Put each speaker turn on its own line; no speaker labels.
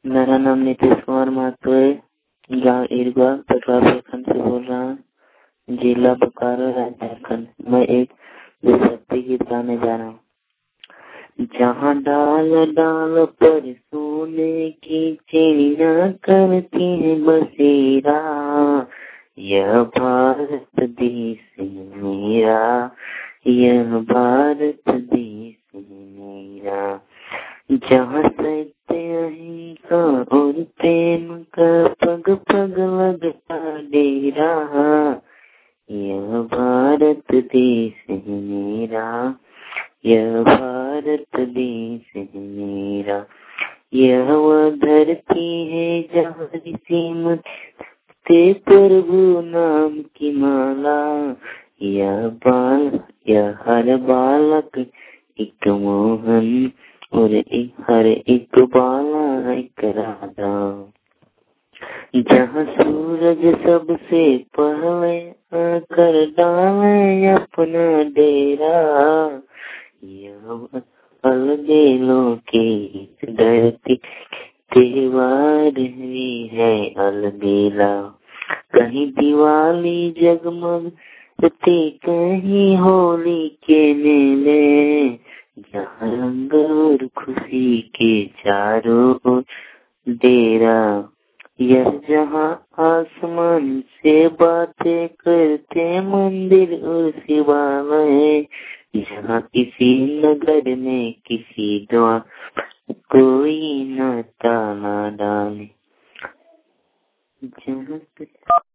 मेरा नाम नीतीश कुमार महतो है। गाँव इरगा पटवा प्रखंड से बोल रहा हूँ, जिला बोकारो, राज्य झारखंड। मैं एक देशभक्ति गीत गाने जा रहा हूँ। जहाँ डाल डाल पर सोने की चिड़िया करती है बसेरा, यह भारत देश मेरा, यह भारत देश मेरा। जहाँ सत्य अहिंसा और प्रेम का पग पग लगता डेरा, यह भारत देश है मेरा, यह भारत देश है मेरा। यह वह धरती है जहाँ ऋषि मुनि प्रभु नाम की माला, यह हर बालक एक मोहन और हर एक बाला एक राधा। जहाँ सूरज सबसे पहले आकर डाले अपना डेरा, यह अलबेलों की धरती त्योहार भी है अलबेला। कहीं दिवाली जगमग कहीं होली के मेले, जहाँ रंग और खुशी के चारों ओर डेरा। यह जहाँ आसमान से बातें करते मंदिर और शिवालय, जहाँ किसी नगर में किसी द्वार कोई न ताला डाले। जहाँ